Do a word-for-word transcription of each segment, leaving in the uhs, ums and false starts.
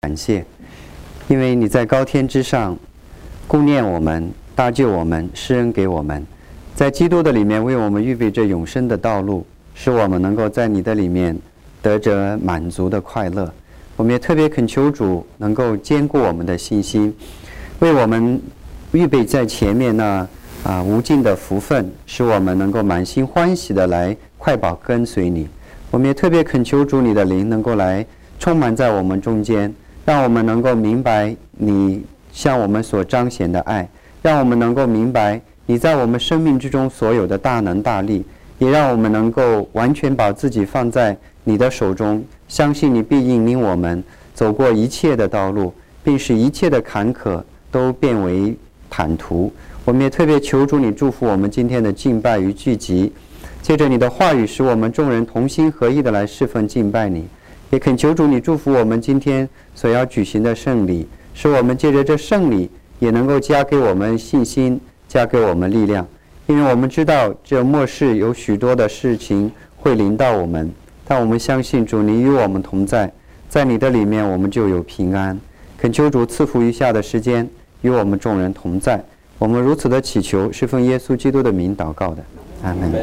感谢，因为你在高天之上顾念我们，搭救我们，施恩给我们，在基督的里面为我们预备着永生的道路，使我们能够在你的里面得着满足的快乐。我们也特别恳求主能够坚固我们的信心，为我们预备在前面那啊无尽的福分，使我们能够满心欢喜的来快跑跟随你。我们也特别恳求主你的灵能够来充满在我们中间，让我们能够明白你向我们所彰显的爱，让我们能够明白你在我们生命之中所有的大能大力，也让我们能够完全把自己放在你的手中，相信你必引领我们走过一切的道路，并使一切的坎坷都变为坦途。我们也特别求主你祝福我们今天的敬拜与聚集，借着你的话语使我们众人同心合意的来侍奉敬拜你，也恳求主你祝福我们今天所要举行的圣礼，使我们借着这圣礼也能够加给我们信心，加给我们力量。因为我们知道这末世有许多的事情会临到我们，但我们相信主你与我们同在，在你的里面我们就有平安。恳求主赐福余下的时间与我们众人同在，我们如此的祈求是奉耶稣基督的名祷告的，阿们。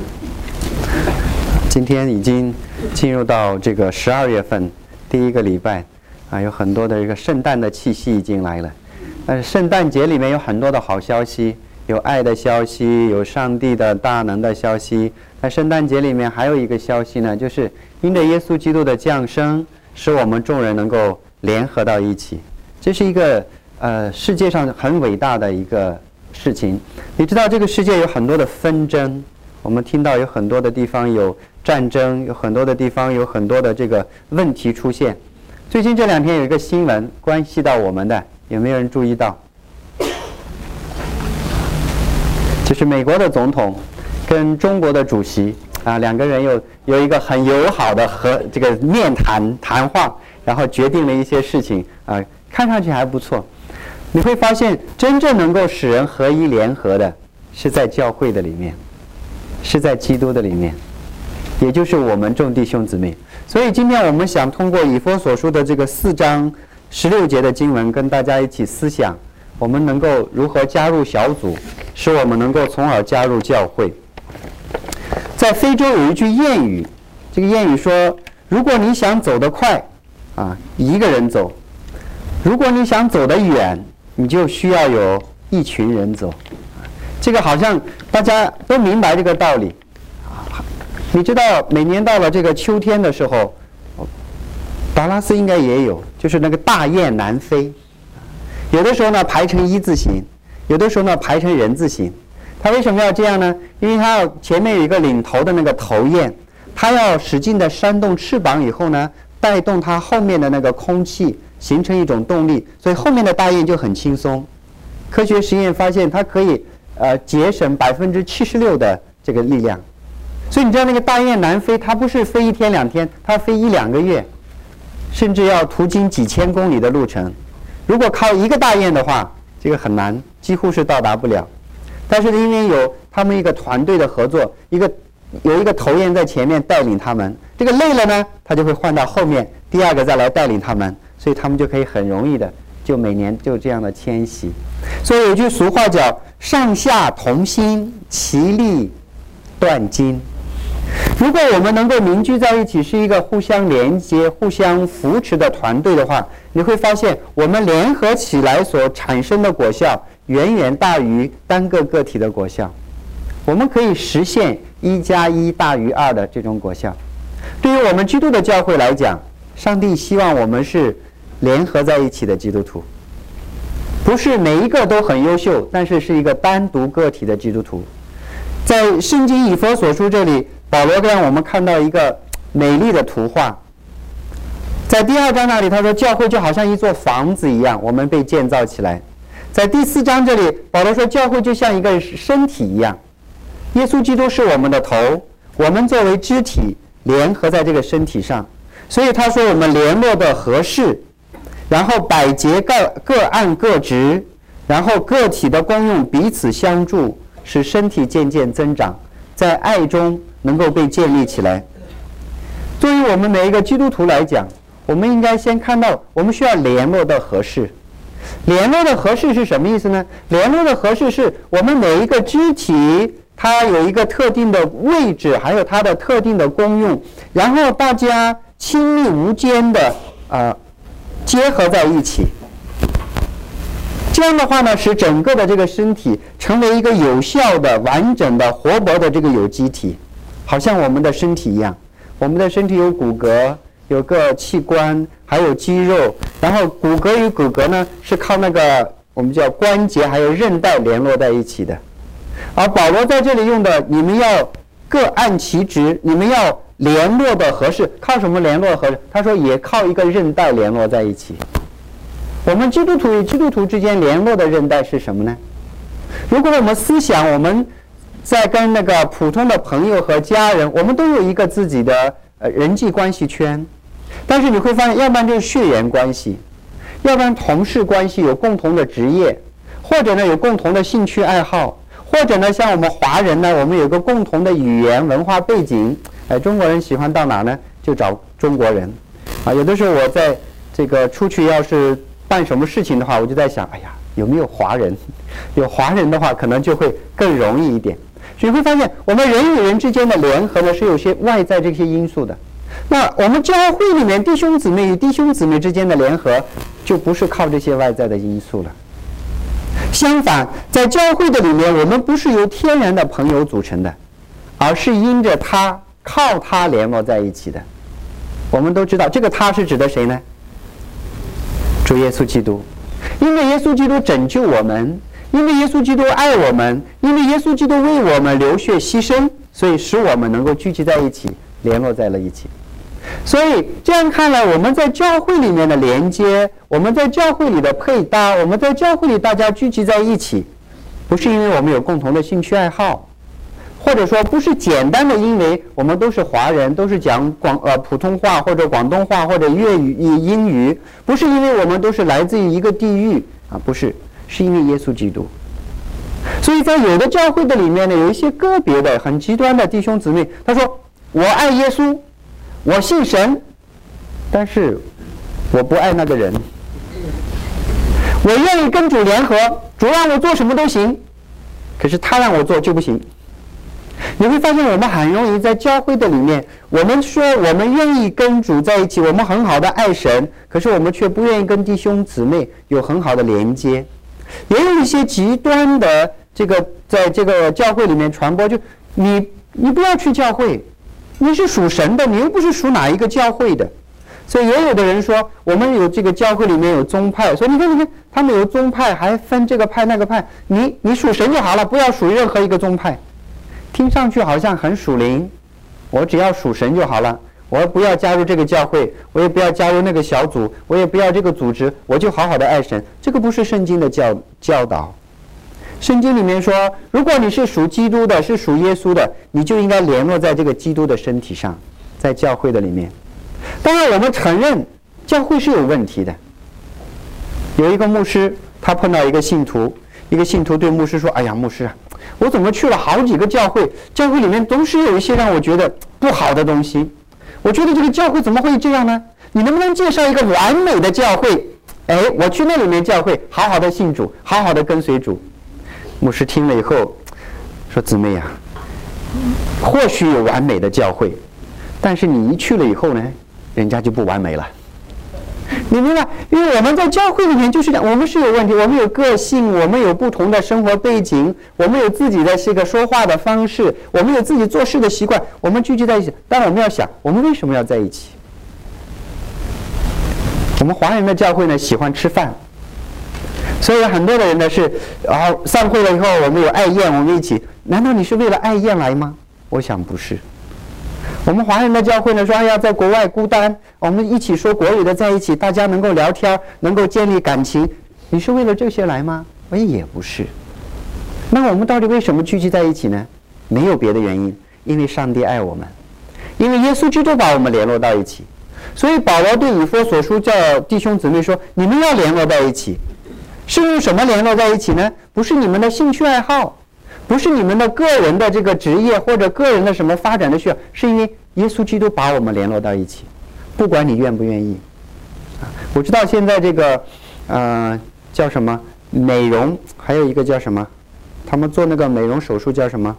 今天已经进入到这个十二月份第一个礼拜啊，有很多的这个圣诞的气息已经来了。但是圣诞节里面有很多的好消息，有爱的消息，有上帝的大能的消息。在圣诞节里面还有一个消息呢，就是因着耶稣基督的降生，使我们众人能够联合到一起。这是一个呃世界上很伟大的一个事情。你知道这个世界有很多的纷争，我们听到有很多的地方有战争，有很多的地方有很多的这个问题出现。最近这两天有一个新闻关系到我们的，有没有人注意到？就是美国的总统跟中国的主席啊，两个人有有一个很友好的和这个面谈谈话，然后决定了一些事情啊，看上去还不错。你会发现，真正能够使人合一联合的，是在教会的里面，是在基督的里面，也就是我们众弟兄姊妹。所以今天我们想通过以弗所书的这个四章十六节的经文，跟大家一起思想，我们能够如何加入小组，使我们能够从而加入教会。在非洲有一句谚语，这个谚语说，如果你想走得快啊，一个人走；如果你想走得远，你就需要有一群人走。这个好像大家都明白这个道理。你知道每年到了这个秋天的时候，达拉斯应该也有，就是那个大雁南飞，有的时候呢排成一字形，有的时候呢排成人字形。它为什么要这样呢？因为它要前面有一个领头的那个头雁，它要使劲的扇动翅膀以后呢，带动它后面的那个空气，形成一种动力，所以后面的大雁就很轻松。科学实验发现它可以呃节省百分之七十六的这个力量。所以你知道那个大雁南飞，它不是飞一天两天，它飞一两个月，甚至要途经几千公里的路程。如果靠一个大雁的话，这个很难，几乎是到达不了。但是因为有他们一个团队的合作，一个有一个头雁在前面带领他们，这个累了呢，他就会换到后面，第二个再来带领他们，所以他们就可以很容易的就每年就这样的迁徙。所以有句俗话叫上下同心，其利断金。如果我们能够凝聚在一起，是一个互相连接、互相扶持的团队的话，你会发现我们联合起来所产生的果效远远大于单个个体的果效。我们可以实现一加一大于二的这种果效。对于我们基督的教会来讲，上帝希望我们是联合在一起的基督徒，不是每一个都很优秀，但是是一个单独个体的基督徒。在圣经以弗所书这里，保罗让我们看到一个美丽的图画。在第二章那里他说，教会就好像一座房子一样，我们被建造起来。在第四章这里，保罗说教会就像一个身体一样，耶稣基督是我们的头，我们作为肢体联合在这个身体上。所以他说我们联络的合适，然后百节各各按各职，然后个体的功用彼此相助，使身体渐渐增长，在爱中能够被建立起来。对于我们每一个基督徒来讲， 我们应该先看到我们需要联络的合适。联络的合适是什么意思呢？联络的合适是我们每一个肢体它有一个特定的位置，还有它的特定的功用，然后大家亲密无间的呃结合在一起。这样的话呢，使整个的这个身体成为一个有效的、完整的、活泼的这个有机体，好像我们的身体一样。我们的身体有骨骼，有个器官，还有肌肉，然后骨骼与骨骼呢是靠那个我们叫关节还有韧带联络在一起的。而保罗在这里用的，你们要各按其职，你们要联络的合适，靠什么联络合适？他说也靠一个韧带联络在一起。我们基督徒与基督徒之间联络的韧带是什么呢？如果我们思想我们在跟那个普通的朋友和家人，我们都有一个自己的呃人际关系圈，但是你会发现，要不然就是血缘关系，要不然同事关系，有共同的职业，或者呢有共同的兴趣爱好，或者呢像我们华人呢，我们有个共同的语言文化背景。哎，中国人喜欢到哪呢？就找中国人。啊，有的时候我在这个出去要是办什么事情的话，我就在想，哎呀，有没有华人？有华人的话，可能就会更容易一点。所以会发现，我们人与人之间的联合呢，是有些外在这些因素的。那我们教会里面弟兄姊妹与弟兄姊妹之间的联合，就不是靠这些外在的因素了。相反，在教会的里面，我们不是由天然的朋友组成的，而是因着他、靠他联络在一起的。我们都知道，这个他是指的谁呢？主耶稣基督。因为耶稣基督拯救我们，因为耶稣基督爱我们，因为耶稣基督为我们流血牺牲，所以使我们能够聚集在一起，联络在了一起。所以这样看来，我们在教会里面的连接，我们在教会里的配搭，我们在教会里大家聚集在一起，不是因为我们有共同的兴趣爱好，或者说不是简单的因为我们都是华人，都是讲广呃普通话或者广东话或者粤语英语，不是因为我们都是来自于一个地域啊，不是，是因为耶稣基督。所以在有的教会的里面呢，有一些个别的很极端的弟兄姊妹，他说我爱耶稣，我信神，但是我不爱那个人。我愿意跟主联合，主让我做什么都行，可是他让我做就不行。你会发现，我们很容易在教会的里面，我们说我们愿意跟主在一起，我们很好的爱神，可是我们却不愿意跟弟兄姊妹有很好的连接。也有一些极端的这个在这个教会里面传播，就你你不要去教会，你是属神的，你又不是属哪一个教会的。所以也有的人说，我们有这个教会里面有宗派，所以你看你看他们有宗派，还分这个派那个派，你你属神就好了，不要属任何一个宗派。听上去好像很属灵，我只要属神就好了，我不要加入这个教会，我也不要加入那个小组，我也不要这个组织，我就好好的爱神。这个不是圣经的教教导。圣经里面说，如果你是属基督的，是属耶稣的，你就应该联络在这个基督的身体上，在教会的里面。当然我们承认教会是有问题的。有一个牧师，他碰到一个信徒，一个信徒对牧师说，哎呀，牧师啊，我怎么去了好几个教会，教会里面总是有一些让我觉得不好的东西，我觉得这个教会怎么会这样呢？你能不能介绍一个完美的教会？哎，我去那里面教会，好好的信主，好好的跟随主。牧师听了以后说，姊妹呀、啊，或许有完美的教会，但是你一去了以后呢，人家就不完美了。你明白？因为我们在教会里面就是这样，我们是有问题，我们有个性，我们有不同的生活背景，我们有自己的这个说话的方式，我们有自己做事的习惯，我们聚集在一起。但我们要想，我们为什么要在一起？我们华人的教会呢，喜欢吃饭，所以很多的人呢是，然后散会了以后，我们有爱宴，我们一起。难道你是为了爱宴来吗？我想不是。我们华人的教会呢说，哎呀，在国外孤单，我们一起说国语的在一起，大家能够聊天，能够建立感情。你是为了这些来吗？哎，也不是。那我们到底为什么聚集在一起呢？没有别的原因，因为上帝爱我们，因为耶稣基督把我们联络到一起。所以保罗对以弗所书叫弟兄姊妹说，你们要联络在一起。是用什么联络在一起呢？不是你们的兴趣爱好，不是你们的个人的这个职业或者个人的什么发展的需要，是因为耶稣基督把我们联络到一起。不管你愿不愿意， 我知道现在这个，呃，叫什么美容，还有一个叫什么，他们做那个美容手术叫什么？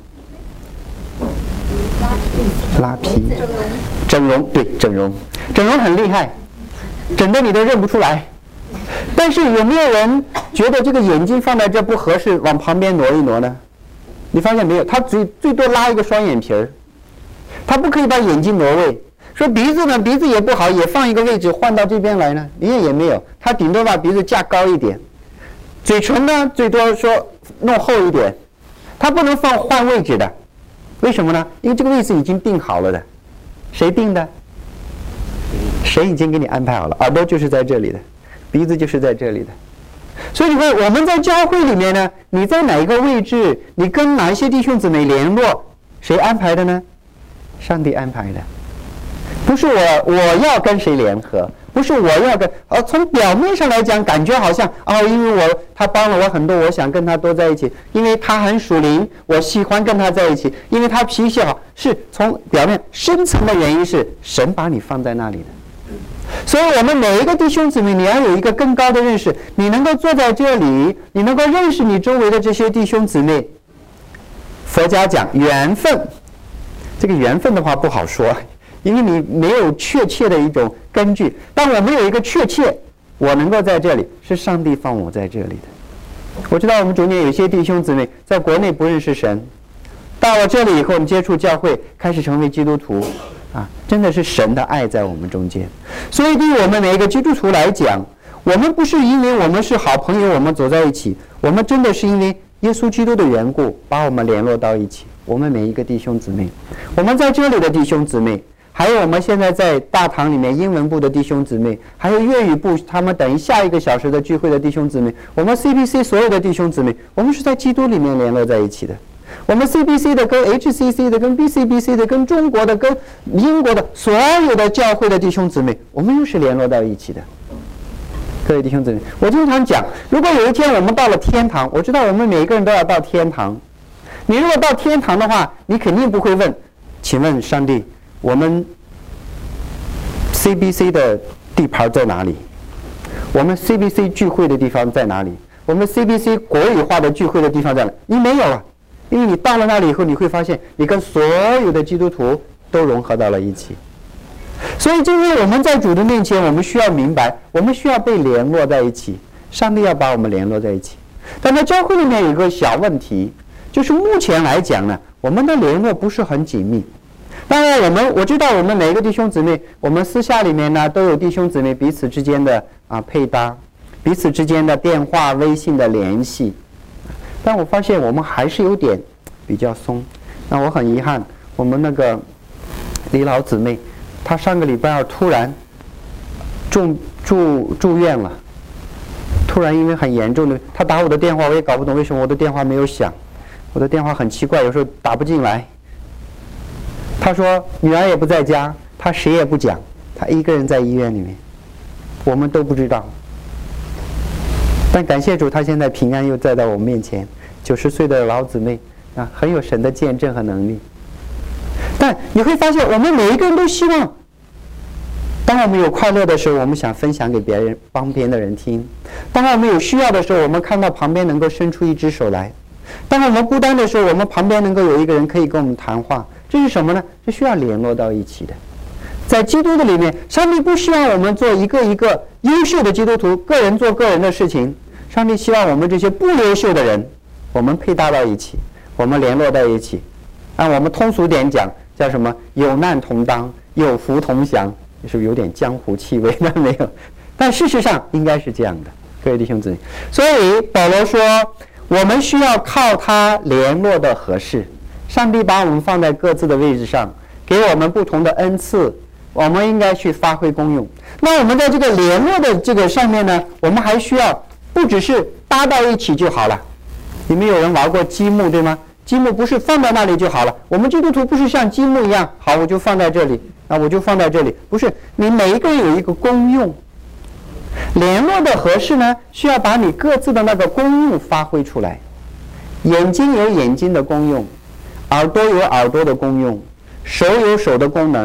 拉皮。整容，对，整容，整容很厉害，整的你都认不出来。但是有没有人觉得这个眼睛放在这不合适，往旁边挪一挪呢？你发现没有？他最最多拉一个双眼皮儿，他不可以把眼睛挪位。说鼻子呢，鼻子也不好，也放一个位置换到这边来呢，你也也没有。他顶多把鼻子架高一点，嘴唇呢最多说弄厚一点，他不能放换位置的。为什么呢？因为这个位置已经定好了的。谁定的？谁已经给你安排好了？耳朵就是在这里的，鼻子就是在这里的。所以你看，我们在教会里面呢，你在哪一个位置，你跟哪一些弟兄姊妹联络，谁安排的呢？上帝安排的，不是我我要跟谁联合，不是我要跟，而从表面上来讲，感觉好像哦，因为我他帮了我很多，我想跟他多在一起，因为他很属灵，我喜欢跟他在一起，因为他脾气好，是从表面深层的原因是神把你放在那里的。所以我们每一个弟兄姊妹，你要有一个更高的认识，你能够坐在这里，你能够认识你周围的这些弟兄姊妹。佛家讲缘分，这个缘分的话不好说，因为你没有确切的一种根据。但我们有一个确切，我能够在这里，是上帝放我在这里的。我知道我们中间有些弟兄姊妹在国内不认识神，到了这里以后，我们接触教会，开始成为基督徒。啊，真的是神的爱在我们中间。所以对于我们每一个基督徒来讲，我们不是因为我们是好朋友我们走在一起，我们真的是因为耶稣基督的缘故把我们联络到一起。我们每一个弟兄姊妹，我们在这里的弟兄姊妹，还有我们现在在大堂里面英文部的弟兄姊妹，还有粤语部他们等于下一个小时的聚会的弟兄姊妹，我们 C B C 所有的弟兄姊妹，我们是在基督里面联络在一起的。我们 C B C 的跟 H C C 的跟 B C B C 的跟中国的跟英国的所有的教会的弟兄姊妹，我们又是联络到一起的。各位弟兄姊妹，我经常讲，如果有一天我们到了天堂，我知道我们每一个人都要到天堂。你如果到天堂的话，你肯定不会问，请问上帝，我们 C B C 的地盘在哪里？我们 C B C 聚会的地方在哪里？我们 C B C 国语化的聚会的地方在哪里？你没有了。因为你到了那里以后，你会发现你跟所有的基督徒都融合到了一起。所以今天我们在主的面前，我们需要明白，我们需要被联络在一起，上帝要把我们联络在一起。但在教会里面有一个小问题，就是目前来讲呢，我们的联络不是很紧密。当然我们我知道我们每一个弟兄姊妹，我们私下里面呢都有弟兄姊妹彼此之间的啊配搭，彼此之间的电话微信的联系。但我发现我们还是有点比较松。那我很遗憾，我们那个李老姊妹，她上个礼拜二突然住住住院了，突然因为很严重的，她打我的电话，我也搞不懂为什么我的电话没有响，我的电话很奇怪，有时候打不进来。她说女儿也不在家，她谁也不讲，她一个人在医院里面，我们都不知道。但感谢主，她现在平安又再到我们面前。九十岁的老姊妹啊，很有神的见证和能力。但你会发现，我们每一个人都希望，当我们有快乐的时候，我们想分享给别人，帮别的人听；当我们有需要的时候，我们看到旁边能够伸出一只手来；当我们孤单的时候，我们旁边能够有一个人可以跟我们谈话。这是什么呢？是需要联络到一起的。在基督的里面，上帝不希望我们做一个一个优秀的基督徒，个人做个人的事情。上帝希望我们这些不优秀的人，我们配搭到一起，我们联络在一起。按我们通俗点讲，叫什么？有难同当，有福同享，是不是有点江湖气味？那没有，但事实上应该是这样的，各位弟兄姊妹。所以保罗说，我们需要靠他联络的合适。上帝把我们放在各自的位置上，给我们不同的恩赐，我们应该去发挥功用。那我们在这个联络的这个上面呢，我们还需要不只是搭到一起就好了。你们有人玩过积木对吗？积木不是放在那里就好了。我们基督徒不是像积木一样，好我就放在这里，啊我就放在这里，不是，你每一个人有一个功用。联络的合适呢，需要把你各自的那个功用发挥出来。眼睛有眼睛的功用，耳朵有耳朵的功用，手有手的功能，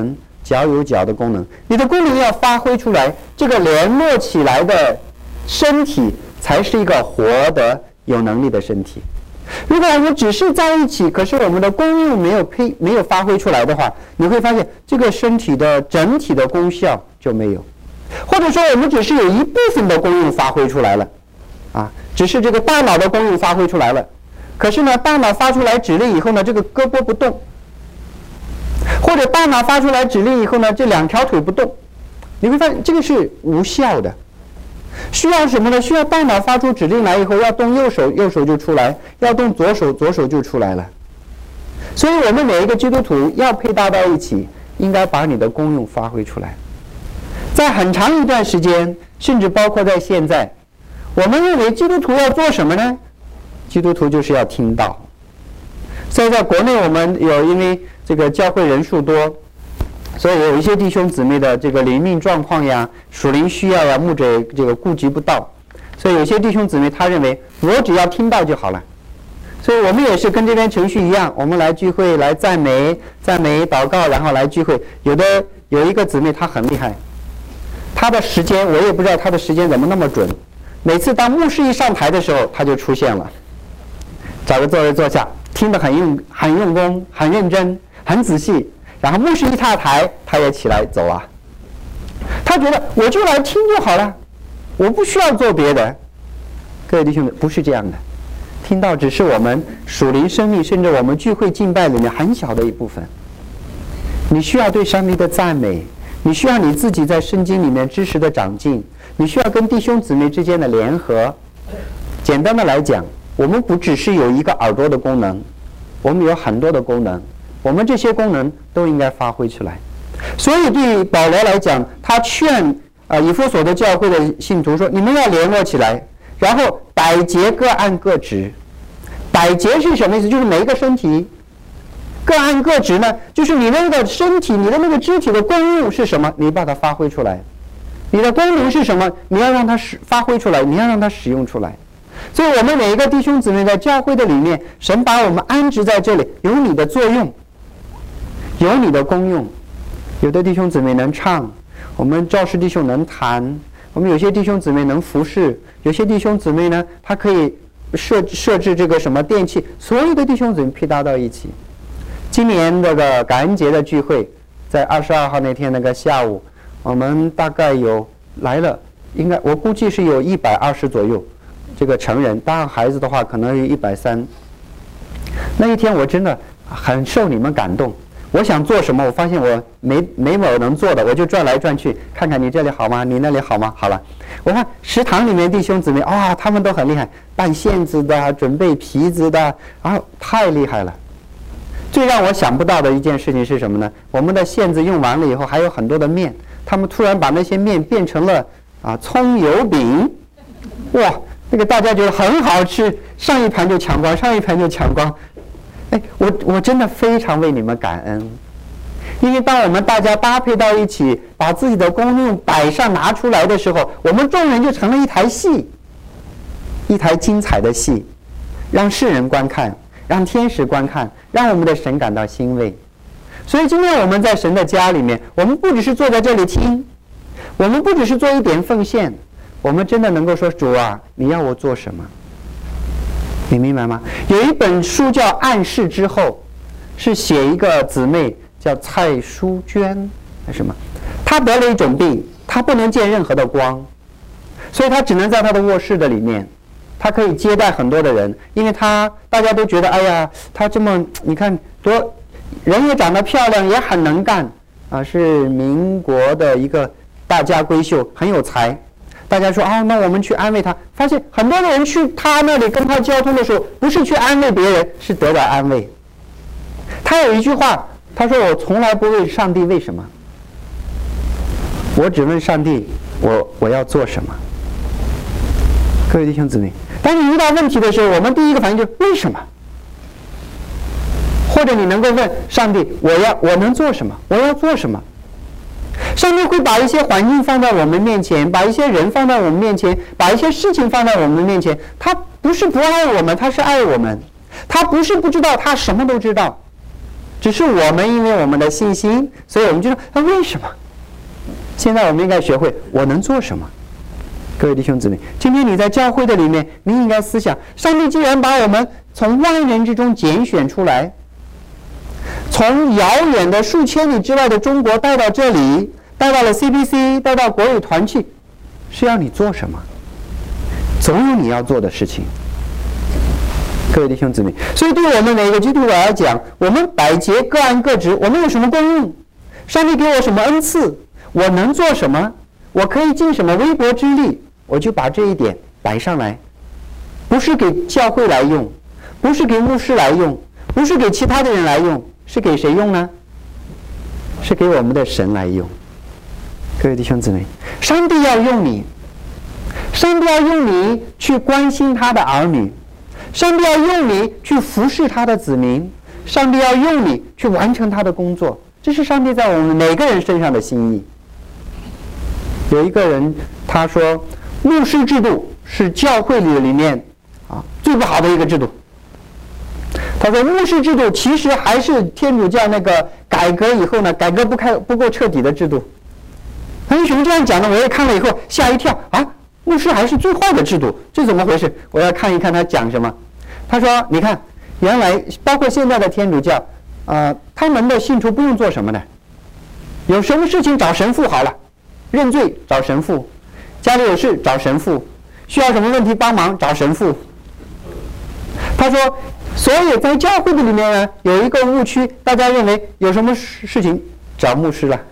脚有脚的功能，你的功能要发挥出来，这个联络起来的身体才是一个活的有能力的身体。如果我们只是在一起，可是我们的功用没有配没有发挥出来的话，你会发现这个身体的整体的功效就没有，或者说我们只是有一部分的功用发挥出来了，啊，只是这个大脑的功用发挥出来了，可是呢，大脑发出来指令以后呢，这个胳膊不动，或者大脑发出来指令以后呢，这两条腿不动，你会发现这个是无效的。需要什么呢？需要大脑发出指令来以后，要动右手，右手就出来；要动左手，左手就出来了。所以，我们每一个基督徒要配搭到一起，应该把你的功用发挥出来。在很长一段时间，甚至包括在现在，我们认为基督徒要做什么呢？基督徒就是要听道。所以，在国内我们有因为这个教会人数多，所以有一些弟兄姊妹的这个灵命状况呀、属灵需要呀，牧者这个顾及不到，所以有些弟兄姊妹他认为我只要听到就好了。所以我们也是跟这边程序一样，我们来聚会来赞美、赞美、祷告，然后来聚会。有的有一个姊妹她很厉害，她的时间我也不知道她的时间怎么那么准，每次当牧师一上台的时候，她就出现了，找个座位坐下，听得很用很用功、很认真、很仔细。然后牧师一踏台，他也起来走啊。他觉得我就来听就好了，我不需要做别的。各位弟兄们，不是这样的，听到只是我们属灵生命，甚至我们聚会敬拜里面很小的一部分。你需要对上帝的赞美，你需要你自己在圣经里面知识的长进，你需要跟弟兄姊妹之间的联合。简单的来讲，我们不只是有一个耳朵的功能，我们有很多的功能。我们这些功能都应该发挥出来，所以对保罗来讲，他劝啊以弗所的教会的信徒说：你们要联络起来，然后百节各按各职。百节是什么意思？就是每一个身体各按各职呢，就是你那个身体、你的那个肢体的功用是什么，你把它发挥出来；你的功能是什么，你要让它使发挥出来，你要让它使用出来。所以我们每一个弟兄姊妹在教会的里面，神把我们安置在这里，有你的作用。有你的功用，有的弟兄姊妹能唱，我们教师弟兄能弹，我们有些弟兄姊妹能服侍，有些弟兄姊妹呢，他可以设设置这个什么电器，所有的弟兄姊妹配搭到一起。今年这个感恩节的聚会，在二十二号那天那个下午，我们大概有来了，应该我估计是有一百二十左右，这个成人，当然孩子的话可能有一百三。那一天我真的很受你们感动。我想做什么，我发现我没没有能做的，我就转来转去，看看你这里好吗？你那里好吗？好了，我看食堂里面弟兄姊妹啊、哦，他们都很厉害，拌馅子的，准备皮子的，啊，太厉害了。最让我想不到的一件事情是什么呢？我们的馅子用完了以后，还有很多的面，他们突然把那些面变成了啊葱油饼，哇，那个大家觉得很好吃，上一盘就抢光，上一盘就抢光。哎，我我真的非常为你们感恩，因为当我们大家搭配到一起，把自己的功用摆上拿出来的时候，我们众人就成了一台戏，一台精彩的戏，让世人观看，让天使观看，让我们的神感到欣慰。所以今天我们在神的家里面，我们不只是坐在这里听，我们不只是做一点奉献，我们真的能够说：主啊，你要我做什么？你明白吗？有一本书叫《暗示之后》，是写一个姊妹叫蔡淑娟还是什么，她得了一种病，她不能见任何的光，所以她只能在她的卧室的里面，她可以接待很多的人，因为她大家都觉得，哎呀，她这么你看多，人也长得漂亮，也很能干啊，是民国的一个大家闺秀，很有才。大家说哦，那我们去安慰他。发现很多的人去他那里跟他交通的时候，不是去安慰别人，是得到安慰。他有一句话，他说：“我从来不问上帝为什么，我只问上帝，我我要做什么。”各位弟兄姊妹，当你遇到问题的时候，我们第一个反应就是为什么？或者你能够问上帝：“我要我能做什么？我要做什么？”上帝会把一些环境放在我们面前，把一些人放在我们面前，把一些事情放在我们面前。他不是不爱我们，他是爱我们。他不是不知道，他什么都知道。 只是我们因为我们的信心，所以我们就说，那为什么？现在我们应该学会我能做什么。各位弟兄姊妹，今天你在教会的里面，你应该思想，上帝既然把我们从万人之中拣选出来，从遥远的数千里之外的中国带到这里，带到了 C B C， 带到国语团契，是要你做什么？总有你要做的事情。各位弟兄姊妹，所以对我们每个基督徒来讲，我们百节各按各职，我们有什么功用？上帝给我什么恩赐？我能做什么？我可以尽什么微薄之力？我就把这一点摆上来，不是给教会来用，不是给牧师来用，不是给其他的人来用，是给谁用呢？是给我们的神来用。各位弟兄姊妹，上帝要用你，上帝要用你去关心他的儿女，上帝要用你去服侍他的子民，上帝要用你去完成他的工作，这是上帝在我们每个人身上的心意。有一个人他说，牧师制度是教会里里面啊最不好的一个制度。他说，牧师制度其实还是天主教那个改革以后呢，改革不开不够彻底的制度。他为什么这样讲呢？我也看了以后吓一跳啊！牧师还是最坏的制度，这怎么回事？我要看一看他讲什么。他说，你看，原来包括现在的天主教，呃，他们的信徒不用做什么呢？有什么事情找神父好了。认罪找神父，家里有事找神父，需要什么问题帮忙找神父。他说，所以在教会的里面呢，有一个误区，大家认为有什么事情找牧师了。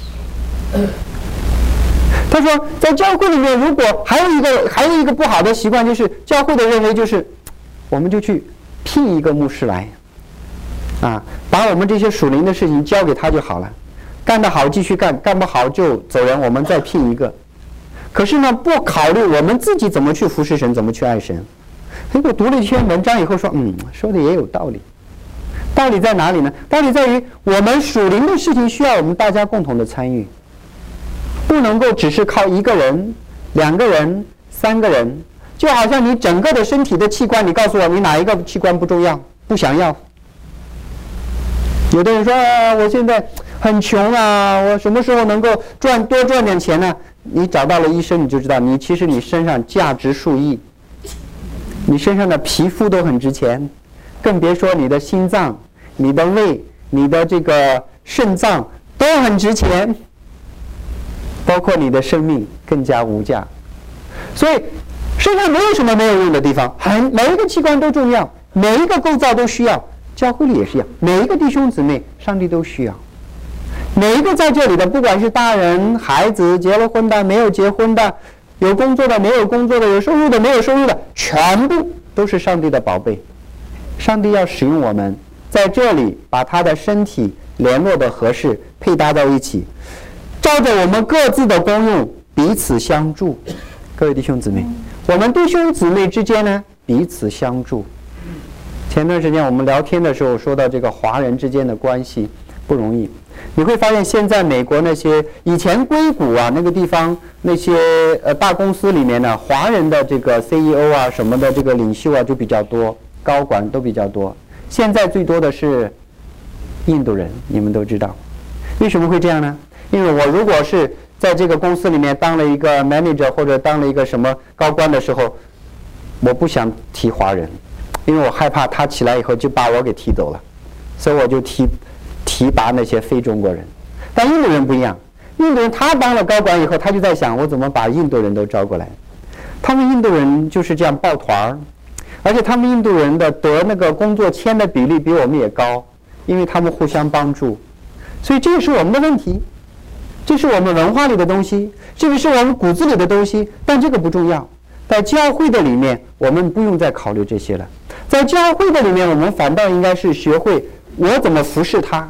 他说，在教会里面，如果还有一个还有一个不好的习惯，就是教会的认为就是，我们就去聘一个牧师来，啊，把我们这些属灵的事情交给他就好了。干得好继续干，干不好就走人，我们再聘一个。可是呢，不考虑我们自己怎么去服侍神，怎么去爱神。结果读了一篇文章以后说，嗯，说的也有道理。道理在哪里呢？道理在于我们属灵的事情需要我们大家共同的参与，不能够只是靠一个人、两个人、三个人。就好像你整个的身体的器官，你告诉我你哪一个器官不重要、不想要？有的人说，啊，我现在很穷啊，我什么时候能够赚多赚点钱呢？你找到了医生，你就知道，你其实你身上价值数亿，你身上的皮肤都很值钱，更别说你的心脏、你的胃、你的这个肾脏都很值钱，包括你的生命更加无价。所以身上没有什么没有用的地方，很每一个器官都重要，每一个构造都需要。教会里也是一样，每一个弟兄姊妹，上帝都需要。每一个在这里的，不管是大人、孩子、结了婚的、没有结婚的、有工作的、没有工作的、有收入的、没有收入的，全部都是上帝的宝贝。上帝要使用我们在这里，把他的身体联络的合适，配搭在一起，照着我们各自的功用彼此相助。各位弟兄姊妹，我们弟兄姊妹之间呢，彼此相助。前段时间我们聊天的时候说到这个华人之间的关系不容易，你会发现现在美国那些以前硅谷啊那个地方那些呃大公司里面呢，华人的这个 C E O 啊什么的这个领袖啊就比较多，高管都比较多。现在最多的是印度人，你们都知道。为什么会这样呢？因为我如果是在这个公司里面当了一个 manager 或者当了一个什么高官的时候，我不想提华人。因为我害怕他起来以后就把我给踢走了，所以我就提提拔那些非中国人。但印度人不一样，印度人他当了高管以后，他就在想我怎么把印度人都招过来。他们印度人就是这样抱团儿，而且他们印度人的得那个工作签的比例比我们也高，因为他们互相帮助。所以这是我们的问题，这是我们文化里的东西，这个是我们骨子里的东西，但这个不重要。在教会的里面，我们不用再考虑这些了。在教会的里面，我们反倒应该是学会我怎么服侍他。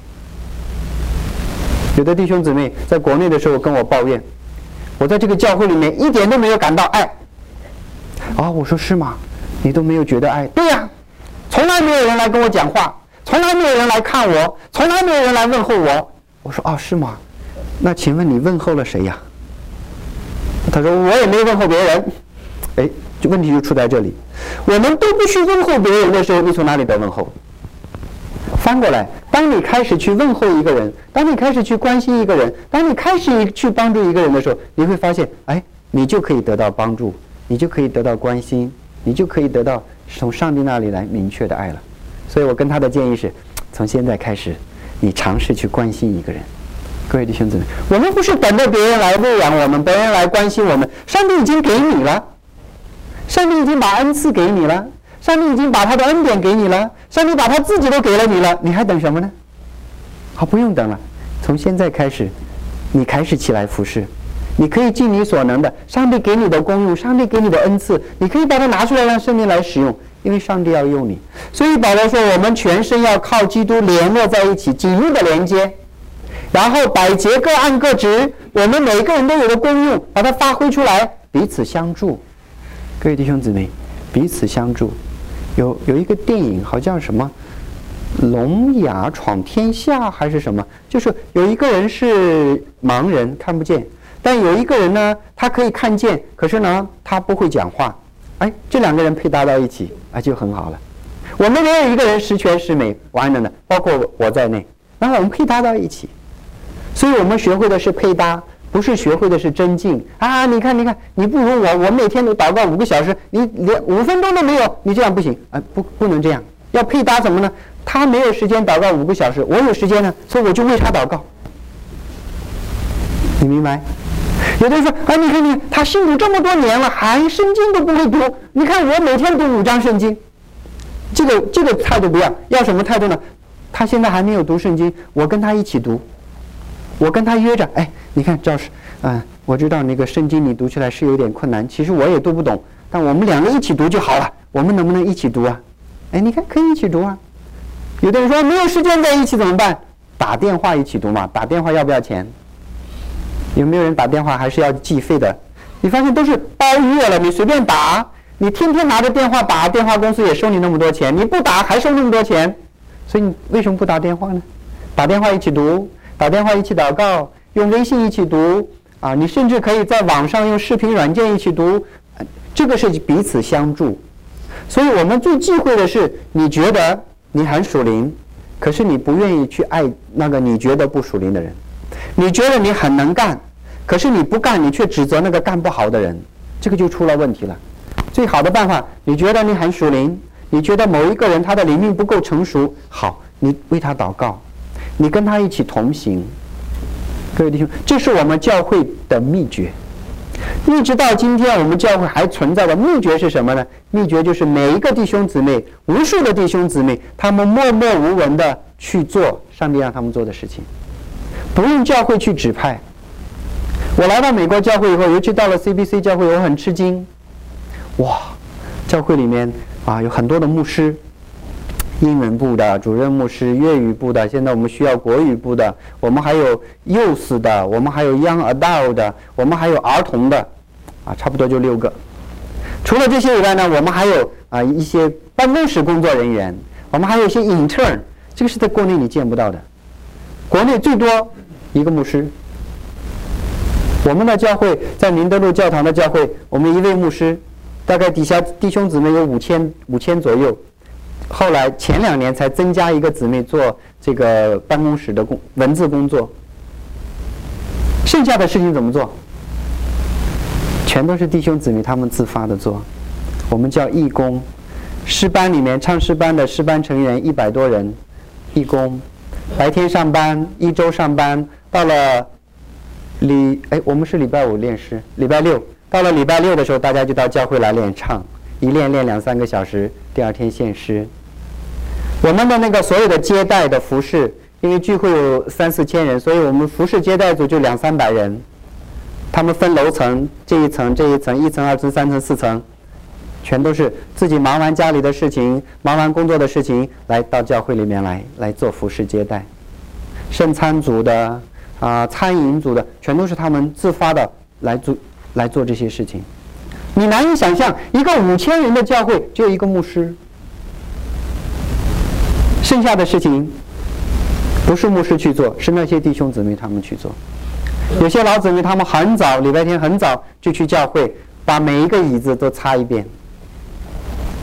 有的弟兄姊妹在国内的时候跟我抱怨，我在这个教会里面一点都没有感到爱。啊，我说是吗？你都没有觉得爱？对呀，从来没有人来跟我讲话，从来没有人来看我，从来没有人来问候我。我说啊，是吗？那请问你问候了谁呀？他说我也没问候别人。哎，就问题就出在这里，我们都不去问候别人的时候，你从哪里得问候？反翻过来，当你开始去问候一个人，当你开始去关心一个人，当你开始去帮助一个人的时候，你会发现，哎，你就可以得到帮助，你就可以得到关心，你就可以得到从上帝那里来明确的爱了。所以我跟他的建议是，从现在开始，你尝试去关心一个人。各位弟兄姊妹，我们不是等着别人来喂养我们，别人来关心我们，上帝已经给你了，上帝已经把恩赐给你了，上帝已经把他的恩典给你了，上帝把他自己都给了你了，你还等什么呢？好，不用等了，从现在开始，你开始起来服侍，你可以尽你所能的，上帝给你的功用，上帝给你的恩赐，你可以把它拿出来让圣灵来使用，因为上帝要用你。所以保罗说，我们全身要靠基督联络在一起，紧密的连接，然后百节各按各职，我们每个人都有个功用，把它发挥出来，彼此相助。各位弟兄姊妹，彼此相助。有有一个电影好像什么聋哑闯天下还是什么，就是有一个人是盲人看不见，但有一个人呢他可以看见，可是呢他不会讲话，哎，这两个人配搭到一起啊就很好了。我们没有一个人十全十美完整的，包括我在内，然后我们配搭到一起，所以我们学会的是配搭，不是学会的是增进啊！你看，你看，你不如我，我每天都祷告五个小时，你连五分钟都没有，你这样不行啊！不，不能这样，要配搭什么呢？他没有时间祷告五个小时，我有时间呢，所以我就为他祷告。你明白？有的人说啊，你看，你看，他信主这么多年了，还圣经都不会读。你看我每天读五章圣经，这个这个态度不要，要什么态度呢？他现在还没有读圣经，我跟他一起读。我跟他约着，哎，你看赵师，嗯、呃，我知道那个圣经你读起来是有点困难，其实我也读不懂，但我们两个一起读就好了。我们能不能一起读啊？哎，你看可以一起读啊。有的人说没有时间在一起怎么办？打电话一起读嘛。打电话要不要钱？有没有人打电话还是要计费的？你发现都是包月了，你随便打，你天天拿着电话打，电话公司也收你那么多钱，你不打还收那么多钱，所以你为什么不打电话呢？打电话一起读。打电话一起祷告，用微信一起读啊！你甚至可以在网上用视频软件一起读，这个是彼此相助。所以我们最忌讳的是，你觉得你很属灵，可是你不愿意去爱那个你觉得不属灵的人；你觉得你很能干，可是你不干，你却指责那个干不好的人，这个就出了问题了。最好的办法，你觉得你很属灵，你觉得某一个人他的灵命不够成熟，好，你为他祷告。你跟他一起同行，各位弟兄，这是我们教会的秘诀。一直到今天，我们教会还存在的秘诀是什么呢？秘诀就是每一个弟兄姊妹，无数的弟兄姊妹，他们默默无闻的去做上帝让他们做的事情，不用教会去指派。我来到美国教会以后，尤其到了 C B C 教会，我很吃惊。哇，教会里面啊有很多的牧师。英文部的主任牧师，粤语部的，现在我们需要国语部的，我们还有 youth 的，我们还有 young adult 的，我们还有儿童的，啊，差不多就六个。除了这些以外呢，我们还有啊一些办公室工作人员，我们还有一些 intern， 这个是在国内你见不到的。国内最多一个牧师。我们的教会在明德路教堂的教会，我们一位牧师，大概底下弟兄姊妹有五千五千左右。后来前两年才增加一个姊妹做这个办公室的工文字工作，剩下的事情怎么做？全都是弟兄姊妹他们自发的做，我们叫义工。诗班里面唱诗班的诗班成员一百多人，义工，白天上班，一周上班，到了礼哎我们是礼拜五练诗，礼拜六到了礼拜六的时候，大家就到教会来练唱，一练练两三个小时，第二天献诗。我们的那个所有的接待的服侍，因为聚会有三四千人，所以我们服侍接待组就两三百人。他们分楼层，这一层这一层，一层二层三层四层，全都是自己忙完家里的事情，忙完工作的事情，来到教会里面来来做服侍接待。圣餐组的啊、呃，餐饮组的，全都是他们自发的来做来做这些事情。你难以想象，一个五千人的教会只有一个牧师。剩下的事情不是牧师去做，是那些弟兄姊妹他们去做。有些老姊妹他们很早，礼拜天很早就去教会，把每一个椅子都擦一遍。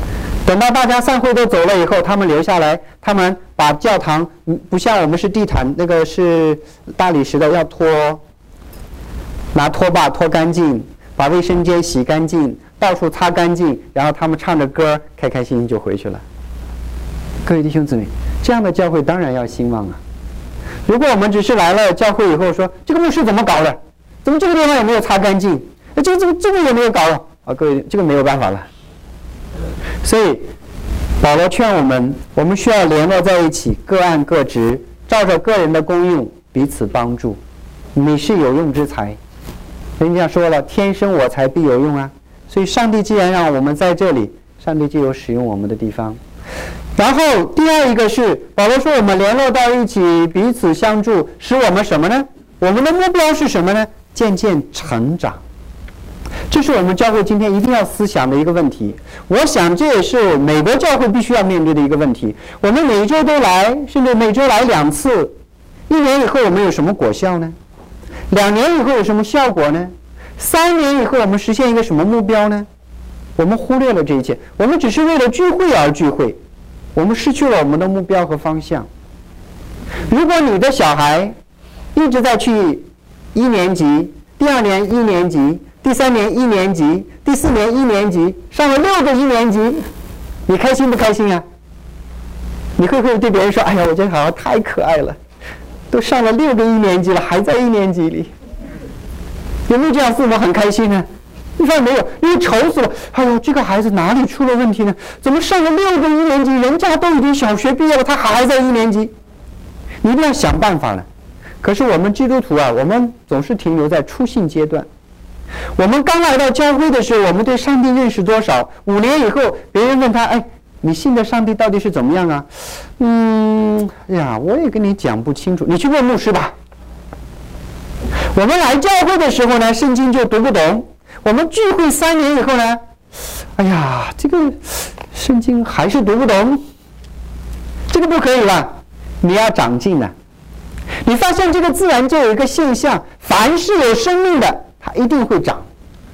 等到大家散会都走了以后，他们留下来，他们把教堂不像我们是地毯，那个是大理石的，要拖，拿拖把拖干净，把卫生间洗干净，到处擦干净，然后他们唱着歌，开开心心就回去了。各位弟兄姊妹，这样的教会当然要兴旺啊！如果我们只是来了教会以后说这个牧师怎么搞的，怎么这个地方也没有擦干净，这个这个这个也没有搞了啊！各位，这个没有办法了。所以保罗劝我们，我们需要联络在一起，各按各职，照着个人的功用彼此帮助。你是有用之才，人家说了，天生我材必有用啊。所以上帝既然让我们在这里，上帝就有使用我们的地方。然后第二一个是保罗说，我们联络到一起，彼此相助，使我们什么呢？我们的目标是什么呢？渐渐成长。这是我们教会今天一定要思想的一个问题。我想这也是美国教会必须要面对的一个问题。我们每周都来，甚至每周来两次，一年以后我们有什么果效呢？两年以后有什么效果呢？三年以后我们实现一个什么目标呢？我们忽略了这一切，我们只是为了聚会而聚会，我们失去了我们的目标和方向。如果你的小孩一直在去一年级，第二年一年级，第三年一年级，第四年一年级，上了六个一年级，你开心不开心啊？你会不会对别人说，哎呀，我这小孩太可爱了，都上了六个一年级了，还在一年级里？有没有这样父母很开心呢？你说没有，因为愁死了。哎呦，这个孩子哪里出了问题呢？怎么上了六个一年级，人家都已经小学毕业了，他还在一年级？你一定要想办法了。可是我们基督徒啊，我们总是停留在初信阶段。我们刚来到教会的时候，我们对上帝认识多少？五年以后，别人问他，哎，你信的上帝到底是怎么样啊？嗯，哎呀，我也跟你讲不清楚，你去问牧师吧。我们来教会的时候呢，圣经就读不懂。我们聚会三年以后呢，哎呀，这个圣经还是读不懂，这个不可以了，你要长进了。你发现这个自然就有一个现象，凡是有生命的，它一定会长。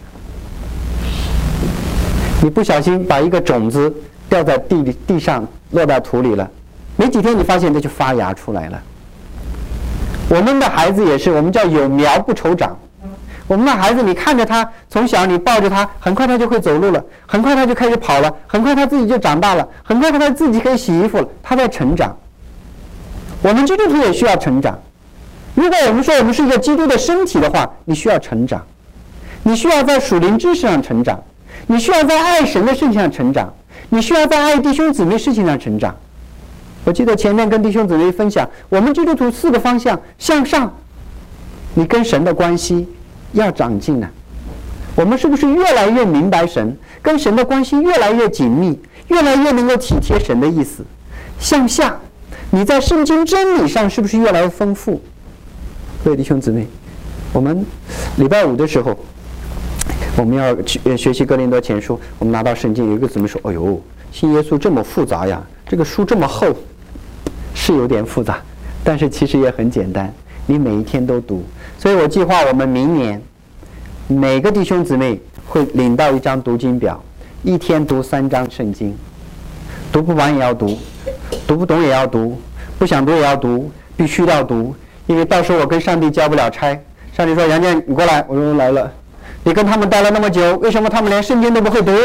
你不小心把一个种子掉在地里地上，落到土里了，没几天你发现它就发芽出来了。我们的孩子也是，我们叫有苗不愁长。我们的孩子，你看着他，从小你抱着他，很快他就会走路了，很快他就开始跑了，很快他自己就长大了，很快他自己可以洗衣服了，他在成长。我们基督徒也需要成长。如果我们说我们是一个基督的身体的话，你需要成长，你需要在属灵知识上成长，你需要在爱神的事情上成长，你需要在爱弟兄姊妹事情上成长。我记得前面跟弟兄姊妹分享，我们基督徒四个方向向上，你跟神的关系要长进呢、啊。我们是不是越来越明白神，跟神的关系越来越紧密，越来越能够体贴神的意思？向下，你在圣经真理上是不是越来越丰富？各位弟兄姊妹，我们礼拜五的时候，我们要去学习哥林多前书，我们拿到圣经，有一个姊妹说：“哎呦，信耶稣这么复杂呀，这个书这么厚。”是有点复杂，但是其实也很简单，你每一天都读。所以我计划我们明年每个弟兄姊妹会领到一张读经表，一天读三章圣经，读不完也要读，读不懂也要读，不想读也要读，必须要读，因为到时候我跟上帝交不了差。上帝说：“杨建，你过来。”我说：“来了。”你跟他们待了那么久，为什么他们连圣经都不会读？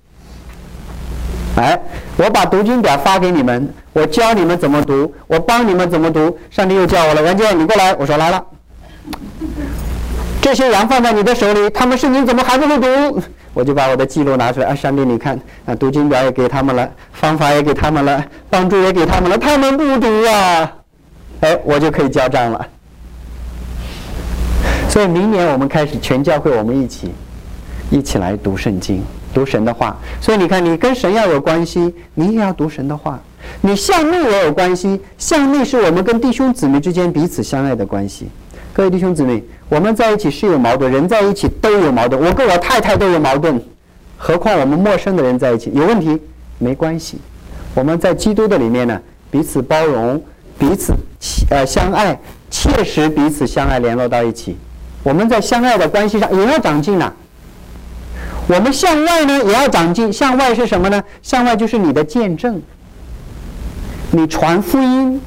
哎，我把读经表发给你们，我教你们怎么读，我帮你们怎么读。上帝又叫我了，杨建，你过来。我说来了。这些羊放在你的手里，他们圣经怎么还不会读？我就把我的记录拿出来，啊，上帝你看，啊，读经表也给他们了，方法也给他们了，帮助也给他们了，他们不读啊，哎，我就可以交账了。所以明年我们开始全教会我们一起，一起来读圣经。读神的话，所以你看，你跟神要有关系，你也要读神的话。你向内也有关系，向内是我们跟弟兄姊妹之间彼此相爱的关系。各位弟兄姊妹，我们在一起是有矛盾，人在一起都有矛盾，我跟我太太都有矛盾，何况我们陌生的人在一起有问题没关系。我们在基督的里面呢，彼此包容，彼此呃相爱，切实彼此相爱，联络到一起。我们在相爱的关系上也要长进啊。 我们向外呢也要长进，向外是什么呢？向外就是你的见证，你传福音。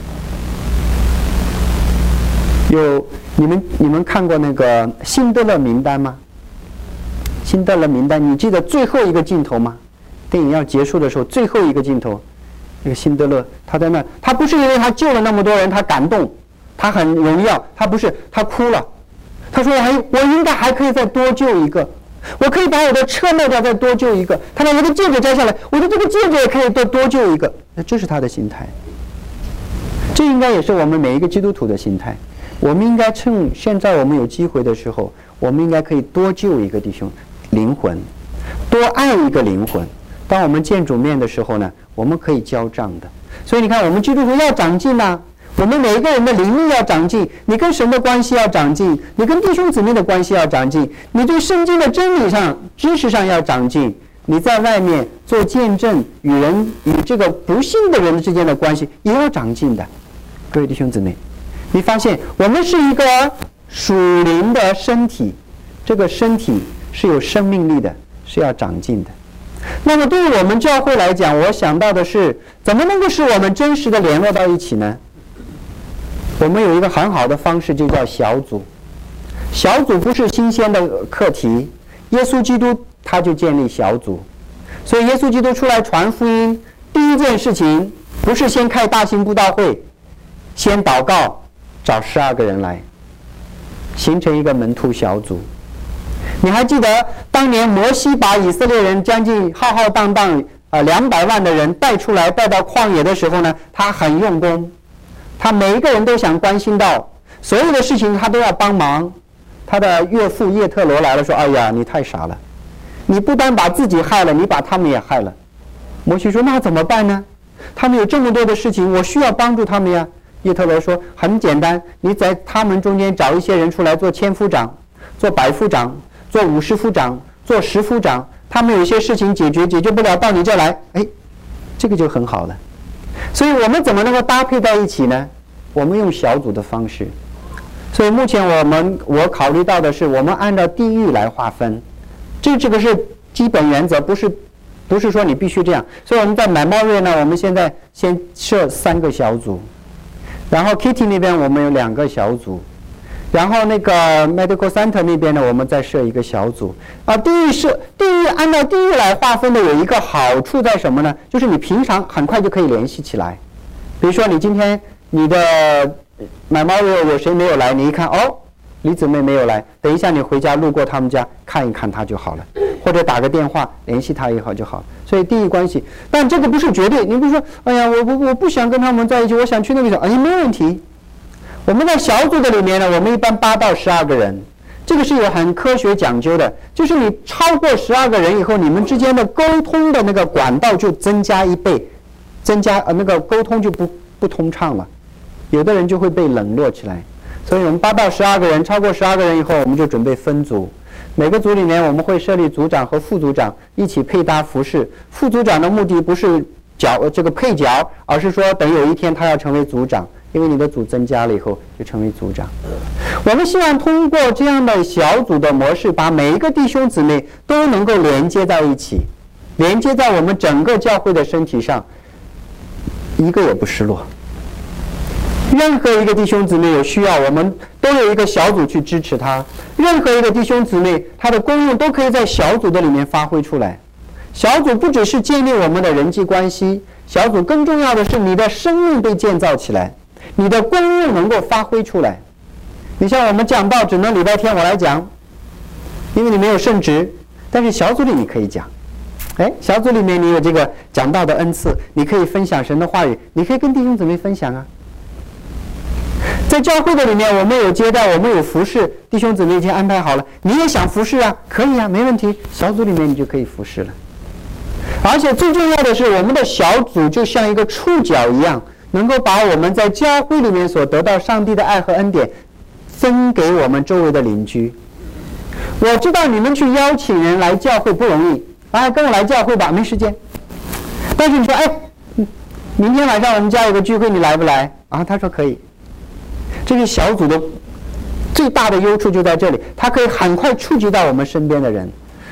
有你们你们看过那个辛德勒名单吗？辛德勒名单，你记得最后一个镜头吗？电影要结束的时候，最后一个镜头，那个辛德勒他在那，他不是因为他救了那么多人，他感动，他很荣耀，他不是，他哭了，他说还我应该还可以再多救一个，我可以把我的车卖掉再多救一个，他把我的戒指摘下来，我的这个戒指也可以多多救一个，那这是他的心态。这应该也是我们每一个基督徒的心态。我们应该趁现在我们有机会的时候，我们应该可以多救一个弟兄灵魂，多爱一个灵魂。当我们见主面的时候呢，我们可以交账的。所以你看，我们基督徒要长进啊，我们每一个人的灵命要长进，你跟神的关系要长进，你跟弟兄姊妹的关系要长进，你对圣经的真理上、知识上要长进，你在外面做见证，与人与这个不信的人之间的关系也要长进的。各位弟兄姊妹，你发现我们是一个属灵的身体，这个身体是有生命力的，是要长进的。那么对于我们教会来讲，我想到的是怎么能够使我们真实的联络到一起呢？我们有一个很好的方式，就叫小组。小组不是新鲜的课题，耶稣基督他就建立小组。所以耶稣基督出来传福音，第一件事情不是先开大型布道会，先祷告，找十二个人来，形成一个门徒小组。你还记得当年摩西把以色列人将近浩浩荡荡呃两百万的人带出来，带到旷野的时候呢，他很用功，他每一个人都想关心到，所有的事情他都要帮忙。他的岳父叶特罗来了，说：“哎呀，你太傻了，你不单把自己害了，你把他们也害了。”摩西说：“那怎么办呢？他们有这么多的事情，我需要帮助他们呀。”叶特罗说：“很简单，你在他们中间找一些人出来做千夫长，做百夫长，做五十夫长，做十夫长，他们有些事情解决解决不了，到你这来，哎，这个就很好了。所以我们怎么能够搭配在一起呢？我们用小组的方式。所以目前我们我考虑到的是，我们按照地域来划分，这这个是基本原则，不是不是说你必须这样。所以我们在买贸月呢，我们现在先设三个小组，然后 Kitty 那边我们有两个小组。然后那个 Medical Center 那边呢，我们再设一个小组啊。地域设地域按照地域来划分的有一个好处在什么呢？就是你平常很快就可以联系起来。比如说你今天你的买猫肉有谁没有来，你一看哦，李姊妹没有来，等一下你回家路过他们家看一看她就好了，或者打个电话联系她也好就好。所以地域关系，但这个不是绝对。你比如说，哎呀，我我我不想跟他们在一起，我想去那个地方，哎，没问题。我们在小组的里面呢，我们一般八到十二个人，这个是有很科学讲究的，就是你超过十二个人以后，你们之间的沟通的那个管道就增加一倍，增加呃那个沟通就不不通畅了，有的人就会被冷落起来。所以我们八到十二个人，超过十二个人以后，我们就准备分组，每个组里面我们会设立组长和副组长一起配搭服饰。副组长的目的不是角这个配角，而是说等有一天他要成为组长。因为你的组增加了以后，就成为组长。我们希望通过这样的小组的模式，把每一个弟兄姊妹都能够连接在一起，连接在我们整个教会的身体上，一个也不失落。任何一个弟兄姊妹有需要，我们都有一个小组去支持他。任何一个弟兄姊妹，他的功用都可以在小组的里面发挥出来。小组不只是建立我们的人际关系，小组更重要的是你的生命被建造起来。你的功用能够发挥出来。你像我们讲道只能礼拜天我来讲，因为你没有圣职，但是小组里你可以讲。哎，小组里面你有这个讲道的恩赐，你可以分享神的话语，你可以跟弟兄姊妹分享啊。在教会的里面，我们有接待，我们有服侍，弟兄姊妹已经安排好了，你也想服侍啊，可以啊，没问题。小组里面你就可以服侍了。而且最重要的是，我们的小组就像一个触角一样。能够把我们在教会里面所得到上帝的爱和恩典分给我们周围的邻居。我知道你们去邀请人来教会不容易，来跟我来教会吧，没时间。但是你说，哎，明天晚上我们家有个聚会，你来不来？啊，他说可以。这是小组的最大的优处就在这里，它可以很快触及到我们身边的人。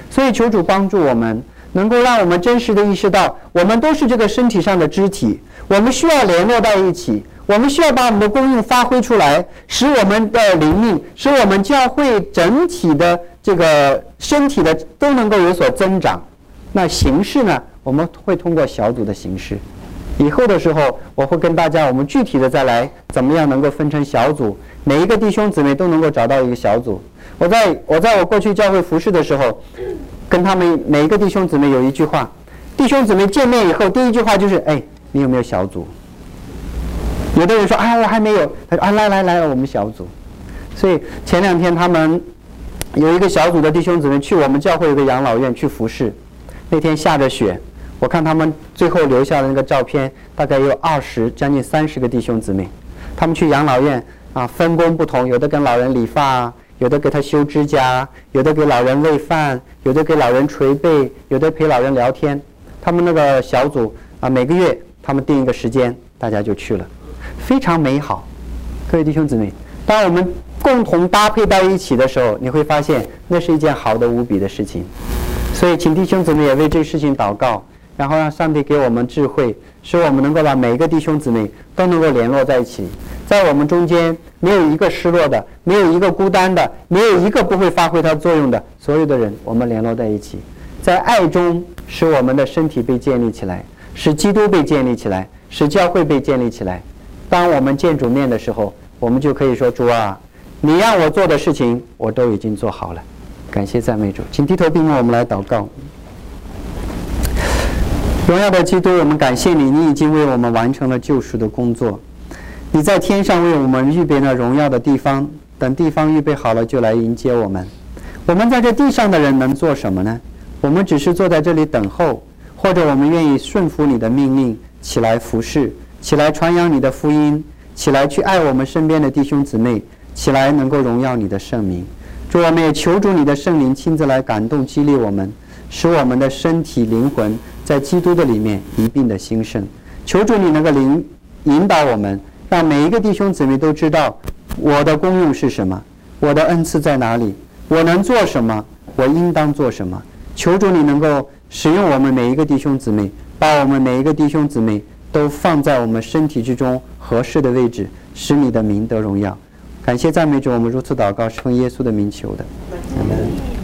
所以求主帮助我们，能够让我们真实的意识到，我们都是这个身体上的肢体，我们需要联络在一起，我们需要把我们的功用发挥出来，使我们的灵命，使我们教会整体的这个身体的都能够有所增长。那形式呢，我们会通过小组的形式。以后的时候，我会跟大家我们具体的再来怎么样能够分成小组，每一个弟兄姊妹都能够找到一个小组。我在我在我过去教会服事的时候，跟他们每一个弟兄姊妹有一句话，弟兄姊妹见面以后第一句话就是哎，你有没有小组？有的人说啊我还没有，他说啊来来来我们小组。所以前两天他们有一个小组的弟兄姊妹去我们教会有个养老院去服事，那天下着雪，我看他们最后留下的那个照片，大概有二十将近三十个弟兄姊妹，他们去养老院啊，分工不同，有的跟老人理发，有的给他修指甲，有的给老人喂饭，有的给老人捶背，有的陪老人聊天。他们那个小组啊，每个月他们定一个时间，大家就去了，非常美好。各位弟兄姊妹，当我们共同搭配在一起的时候，你会发现那是一件好的无比的事情。所以请弟兄姊妹也为这个事情祷告，然后让上帝给我们智慧，使我们能够把每一个弟兄姊妹都能够联络在一起，在我们中间没有一个失落的，没有一个孤单的，没有一个不会发挥它作用的，所有的人我们联络在一起，在爱中使我们的身体被建立起来，使基督被建立起来，使教会被建立起来。当我们见主面的时候，我们就可以说，主啊，你让我做的事情我都已经做好了。感谢赞美主，请低头闭目，我们来祷告。荣耀的基督，我们感谢你，你已经为我们完成了救赎的工作，你在天上为我们预备了荣耀的地方，等地方预备好了就来迎接我们。我们在这地上的人能做什么呢？我们只是坐在这里等候，或者我们愿意顺服你的命令，起来服侍，起来传扬你的福音，起来去爱我们身边的弟兄姊妹，起来能够荣耀你的圣名。主，我们也求主你的圣灵亲自来感动激励我们，使我们的身体灵魂在基督的里面一并的兴盛。求主你能够灵引导我们，让每一个弟兄姊妹都知道我的功用是什么，我的恩赐在哪里，我能做什么，我应当做什么。求主你能够使用我们每一个弟兄姊妹，把我们每一个弟兄姊妹都放在我们身体之中合适的位置，使你的名得荣耀。感谢赞美主，我们如此祷告是奉耶稣的名求的，阿们。